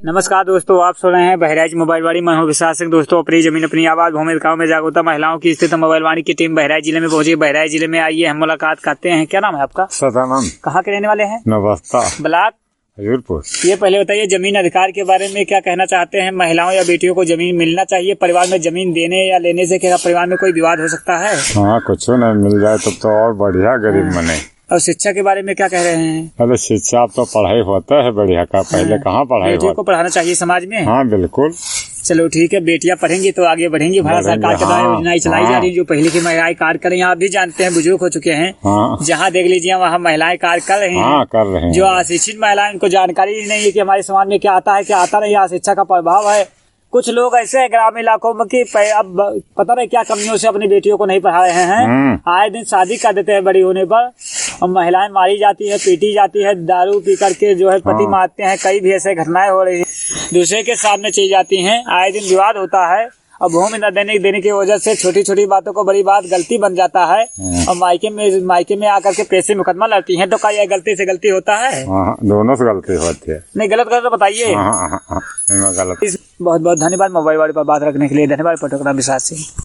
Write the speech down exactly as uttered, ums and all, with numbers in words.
नमस्कार दोस्तों, आप सुन रहे हैं बहराइच मोबाइल वाणी। मैं हूं विशाल सिंह। दोस्तों, अपनी जमीन अपनी आवाज भूमि अधिकारों में जागरूकता महिलाओं की स्थिति मोबाइल वाणी की टीम बहराइच जिले में पहुंची। बहराइच जिले में आइए हम मुलाकात करते हैं। क्या नाम है आपका? सदानंद। कहाँ के रहने वाले हैं? नवस्था ब्लॉक हजूरपुर। ये पहले बताइए, जमीन अधिकार के बारे में क्या कहना चाहते हैं? महिलाओं या बेटियों को जमीन मिलना चाहिए? परिवार में जमीन देने या लेने से क्या परिवार में कोई विवाद हो सकता है? हाँ, कुछ नहीं मिल जाए तब तो और बढ़िया, गरीब बने। और शिक्षा के बारे में क्या कह रहे हैं? अरे शिक्षा तो पढ़ाई होता है बढ़िया का, पहले कहाँ पढ़ाई बेटियों को होता? पढ़ाना चाहिए समाज में। हाँ बिल्कुल। चलो ठीक है, बेटियां पढ़ेंगी तो आगे बढ़ेंगी। भारत सरकार के द्वारा हाँ, योजनाएं चलाई हाँ, जा रही है जो पहले की महिलाएं कार्य कर रही हैं। आप भी जानते हैं, बुजुर्ग हो चुके हैं। हाँ, जहाँ देख लीजिए वहाँ महिलाएं कार्य कर रही हैं। हाँ, कर रहे हैं। जो अशिक्षित महिलाएं, उनको जानकारी ही नहीं है कि हमारे समाज में क्या आता है क्या आता नहीं। अशिक्षा का प्रभाव है। कुछ लोग ऐसे हैं ग्रामीण इलाकों में कि अब पता नहीं क्या कमियों से अपनी बेटियों को नहीं पढ़ा रहे हैं। आए दिन शादी कर देते हैं बड़ी होने पर, और महिलाएं मारी जाती है, पीटी जाती है, दारू पी करके जो है पति मारते हैं। कई भी ऐसे घटनाएं हो रही हैं, दूसरे के सामने चली जाती हैं। आए दिन विवाद होता है और भूमि न देने देने की वजह से छोटी छोटी बातों को बड़ी बात गलती बन जाता है। और मायके में मायके में आकर के पैसे मुकदमा लड़ती हैं। तो क्या यह गलती से गलती होता है? हाँ, दोनों से गलती होती है। नहीं, गलत गलत तो बताइए। हाँ, हाँ, हाँ, गलत। बहुत बहुत धन्यवाद मोबाइल वाले पर बात रखने के लिए। धन्यवाद। फोटोग्राफ विशाल सिंह।